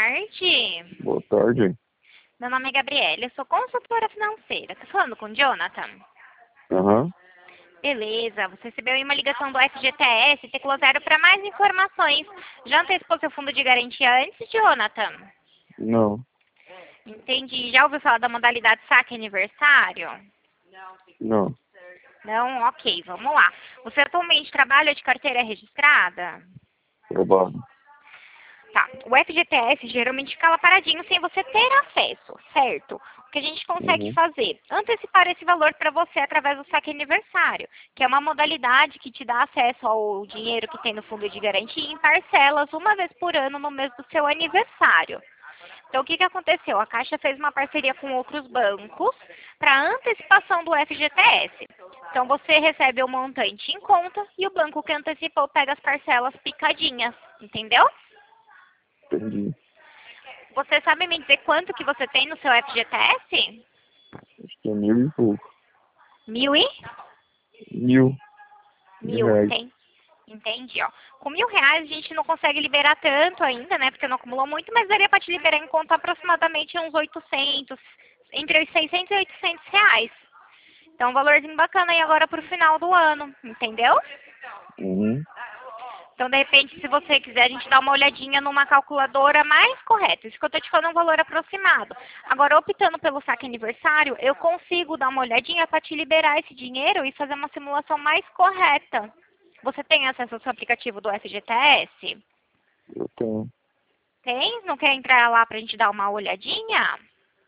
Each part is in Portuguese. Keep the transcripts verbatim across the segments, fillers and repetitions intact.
tarde. Boa tarde. Meu nome é Gabriela, eu sou consultora financeira. Tô falando com o Jonathan? Aham. Uhum. Beleza, você recebeu aí uma ligação do F G T S, Tecla Zero, para mais informações. Já antecipou seu fundo de garantia antes, Jonathan? Não. Entendi. Já ouviu falar da modalidade saque aniversário? Não. Não? Ok, vamos lá. Você atualmente trabalha de carteira registrada? Trabalho. Tá. O F G T S geralmente fica lá paradinho sem você ter acesso, certo? O que a gente consegue Uhum. fazer? Antecipar esse valor para você através do saque aniversário, que é uma modalidade que te dá acesso ao dinheiro que tem no fundo de garantia em parcelas uma vez por ano no mês do seu aniversário. Então, o que, que aconteceu? A Caixa fez uma parceria com outros bancos para antecipação do F G T S. Então, você recebe o montante em conta e o banco que antecipou pega as parcelas picadinhas, entendeu? Entendi. Você sabe me dizer quanto que você tem no seu F G T S? Acho que é mil e pouco. Mil e? Mil. Mil Mil, reais. tem. Entendi, ó. Com mil reais a gente não consegue liberar tanto ainda, né? Porque não acumulou muito, mas daria para te liberar em conta aproximadamente uns oitocentos, entre os seiscentos e oitocentos reais. Então, um valorzinho bacana aí agora pro final do ano, entendeu? Uhum. Então, de repente, se você quiser, a gente dá uma olhadinha numa calculadora mais correta. Isso que eu tô te falando é um valor aproximado. Agora, optando pelo saque aniversário, eu consigo dar uma olhadinha para te liberar esse dinheiro e fazer uma simulação mais correta. Você tem acesso ao seu aplicativo do F G T S? Eu tenho. Tem? Não quer entrar lá pra gente dar uma olhadinha?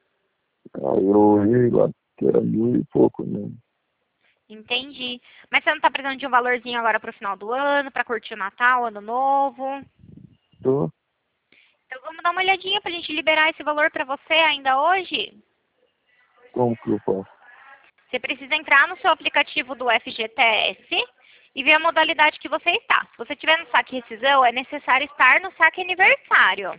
Aí eu olhei lá que era mil e pouco mesmo. Entendi. Mas você não tá precisando de um valorzinho agora pro final do ano, pra curtir o Natal, Ano Novo? Tô. Então vamos dar uma olhadinha pra gente liberar esse valor pra você ainda hoje? Como que eu faço? Você precisa entrar no seu aplicativo do F G T S e ver a modalidade que você está. Se você estiver no saque rescisão, é necessário estar no saque aniversário.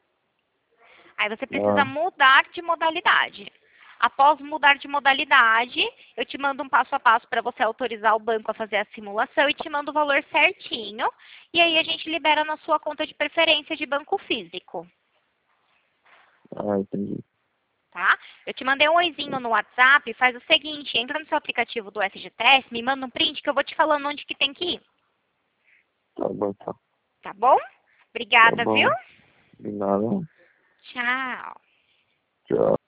Aí você precisa Ah, mudar de modalidade. Após mudar de modalidade, eu te mando um passo a passo para você autorizar o banco a fazer a simulação e te mando o valor certinho. E aí a gente libera na sua conta de preferência de banco físico. ah, entendi. Tá? Eu te mandei um oizinho no WhatsApp, faz o seguinte, entra no seu aplicativo do F G T S, me manda um print que eu vou te falando onde que tem que ir. Tá bom, tá. Tá bom? Tá Obrigada, viu? bom. De nada. Tchau. Tchau.